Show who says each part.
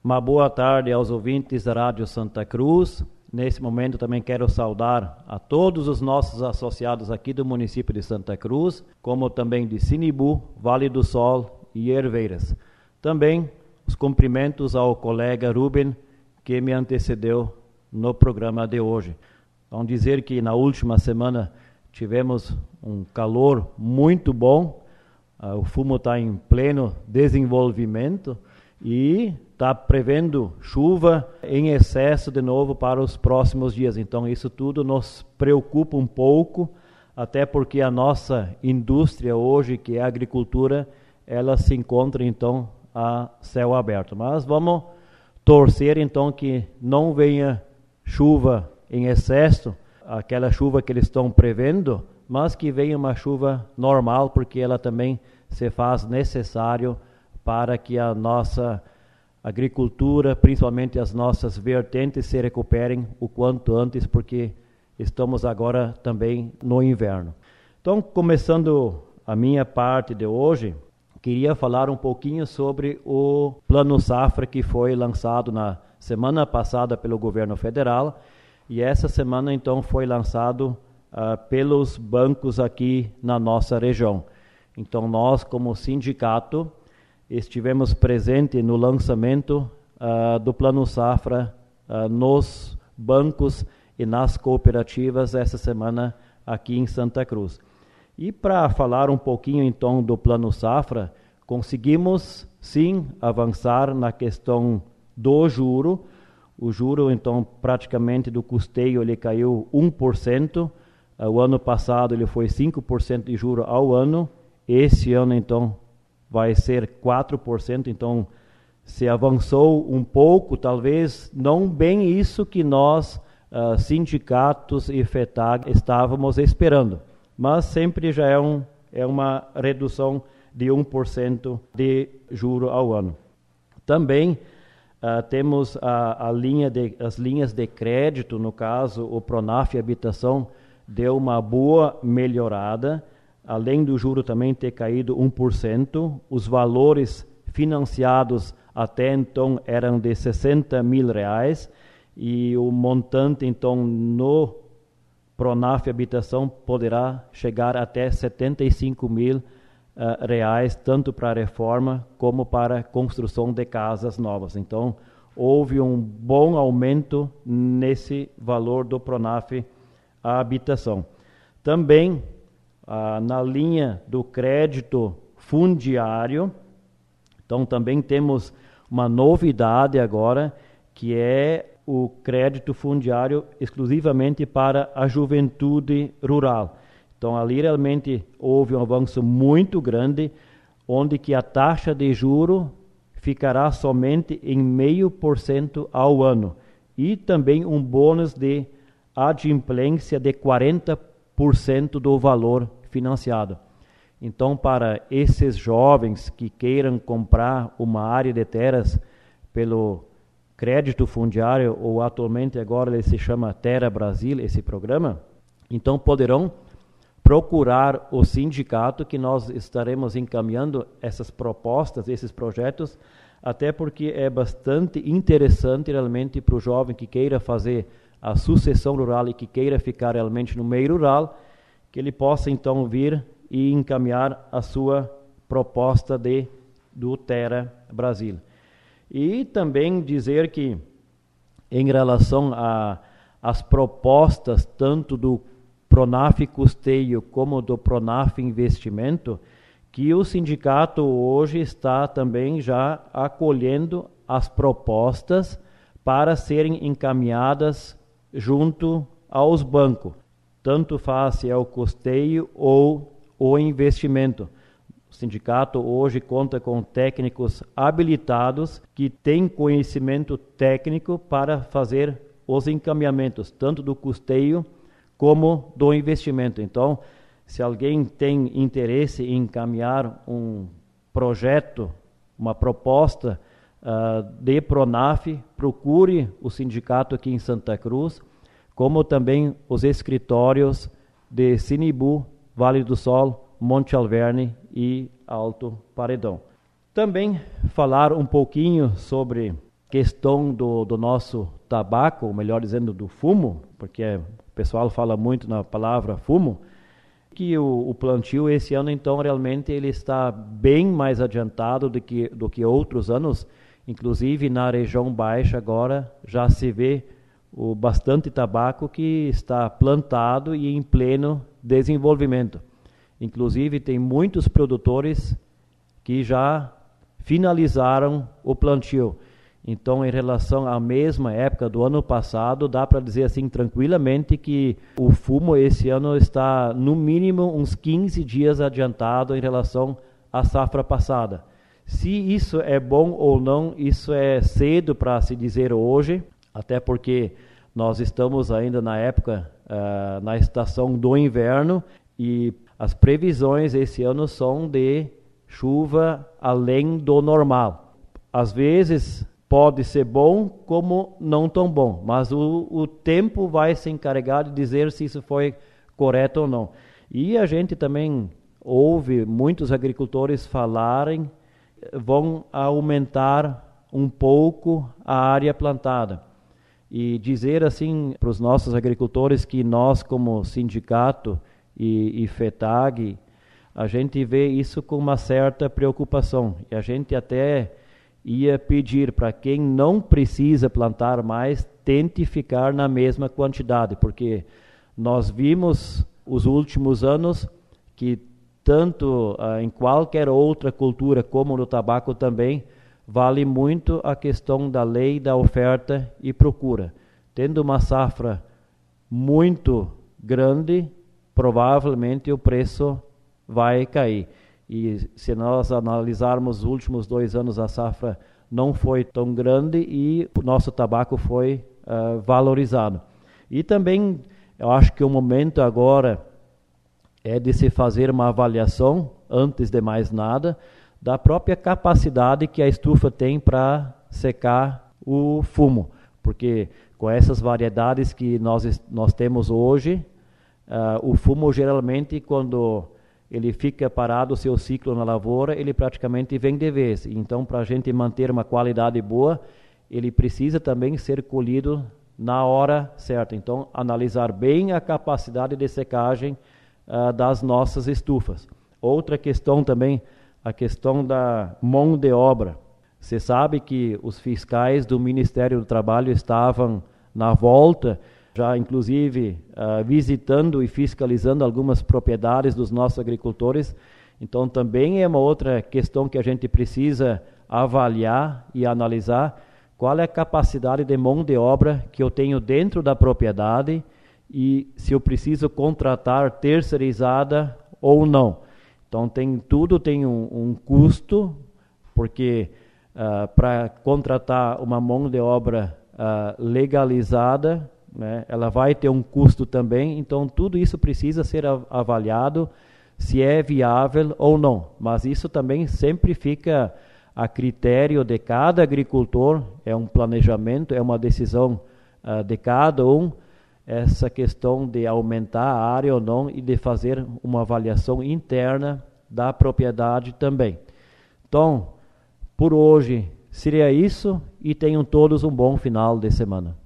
Speaker 1: Uma boa tarde aos ouvintes da Rádio Santa Cruz. Nesse momento também quero saudar a todos os nossos associados aqui do município de Santa Cruz, como também de Sinibu, Vale do Sol e Herveiras. Também os cumprimentos ao colega Ruben, que me antecedeu no programa de hoje. Vamos dizer que na última semana tivemos um calor muito bom, o fumo está em pleno desenvolvimento e está prevendo chuva em excesso de novo para os próximos dias. Então isso tudo nos preocupa um pouco, até porque a nossa indústria hoje, que é a agricultura, ela se encontra então a céu aberto. Mas vamos torcer então que não venha chuva em excesso, aquela chuva que eles estão prevendo, mas que venha uma chuva normal, porque ela também se faz necessário para que a nossa agricultura, principalmente as nossas vertentes, se recuperem o quanto antes, porque estamos agora também no inverno. Então, começando a minha parte de hoje, queria falar um pouquinho sobre o Plano Safra que foi lançado na semana passada pelo governo federal e essa semana então foi lançado pelos bancos aqui na nossa região. Então nós, como sindicato, estivemos presentes no lançamento do Plano Safra nos bancos e nas cooperativas essa semana aqui em Santa Cruz. E para falar um pouquinho então do Plano Safra, conseguimos sim avançar na questão do juro. O juro então praticamente do custeio ele caiu 1%, o ano passado ele foi 5% de juro ao ano, esse ano então vai ser 4%, então se avançou um pouco, talvez não bem isso que nós, sindicatos e FETAG, estávamos esperando, mas sempre já é uma redução de 1% de juro ao ano. Também temos as linhas de crédito, no caso o Pronaf Habitação deu uma boa melhorada, além do juro também ter caído 1%, os valores financiados até então eram de R$60 mil, e o montante então no Pronaf Habitação poderá chegar até R$75 mil, tanto para a reforma como para a construção de casas novas. Então, houve um bom aumento nesse valor do Pronaf Habitação. Também, na linha do crédito fundiário, então também temos uma novidade agora, que é o crédito fundiário exclusivamente para a juventude rural. Então ali realmente houve um avanço muito grande, onde que a taxa de juro ficará somente em 0,5% ao ano e também um bônus de adimplência de 40% do valor financiado. Então, para esses jovens que queiram comprar uma área de terras pelo crédito fundiário, ou atualmente agora ele se chama Terra Brasil, esse programa, então poderão procurar o sindicato, que nós estaremos encaminhando essas propostas, esses projetos, até porque é bastante interessante realmente para o jovem que queira fazer a sucessão rural e que queira ficar realmente no meio rural, que ele possa então vir e encaminhar a sua proposta do Terra Brasil. E também dizer que, em relação às propostas, tanto do Pronaf Custeio como do Pronaf Investimento, que o sindicato hoje está também já acolhendo as propostas para serem encaminhadas junto aos bancos, tanto faz se é o custeio ou o investimento. O sindicato hoje conta com técnicos habilitados que têm conhecimento técnico para fazer os encaminhamentos, tanto do custeio como do investimento. Então, se alguém tem interesse em encaminhar um projeto, uma proposta de Pronaf, procure o sindicato aqui em Santa Cruz, como também os escritórios de Sinibu, Vale do Sol, Monte Alverne e Alto Paredão. Também falar um pouquinho sobre questão do nosso tabaco, ou melhor dizendo, do fumo, porque o pessoal fala muito na palavra fumo, que o plantio esse ano, então, realmente ele está bem mais adiantado do que outros anos. Inclusive, na região baixa agora já se vê bastante tabaco que está plantado e em pleno desenvolvimento. Inclusive, tem muitos produtores que já finalizaram o plantio. Então, em relação à mesma época do ano passado, dá para dizer assim tranquilamente que o fumo esse ano está no mínimo uns 15 dias adiantado em relação à safra passada. Se isso é bom ou não, isso é cedo para se dizer hoje, até porque nós estamos ainda na época, na estação do inverno, e as previsões esse ano são de chuva além do normal. Às vezes pode ser bom como não tão bom, mas o tempo vai se encarregar de dizer se isso foi correto ou não. E a gente também ouve muitos agricultores falarem vão aumentar um pouco a área plantada. E dizer assim para os nossos agricultores que nós, como sindicato e FETAG, a gente vê isso com uma certa preocupação. E a gente até ia pedir para quem não precisa plantar mais, tente ficar na mesma quantidade, porque nós vimos os últimos anos que tanto em qualquer outra cultura como no tabaco também, vale muito a questão da lei da oferta e procura. Tendo uma safra muito grande, provavelmente o preço vai cair. E se nós analisarmos os últimos 2 anos, a safra não foi tão grande e o nosso tabaco foi valorizado. E também, eu acho que o momento agora é de se fazer uma avaliação, antes de mais nada, da própria capacidade que a estufa tem para secar o fumo. Porque com essas variedades que nós temos hoje, o fumo geralmente, quando ele fica parado o seu ciclo na lavoura, ele praticamente vem de vez. Então, para a gente manter uma qualidade boa, ele precisa também ser colhido na hora certa. Então, analisar bem a capacidade de secagem das nossas estufas. Outra questão também, a questão da mão de obra. Você sabe que os fiscais do Ministério do Trabalho estavam na volta, já inclusive visitando e fiscalizando algumas propriedades dos nossos agricultores. Então também é uma outra questão que a gente precisa avaliar e analisar, qual é a capacidade de mão de obra que eu tenho dentro da propriedade e se eu preciso contratar terceirizada ou não. Então tudo tem um custo, porque para contratar uma mão de obra legalizada, né, ela vai ter um custo também, então tudo isso precisa ser avaliado se é viável ou não. Mas isso também sempre fica a critério de cada agricultor, é um planejamento, é uma decisão de cada um, essa questão de aumentar a área ou não e de fazer uma avaliação interna da propriedade também. Então, por hoje seria isso e tenham todos um bom final de semana.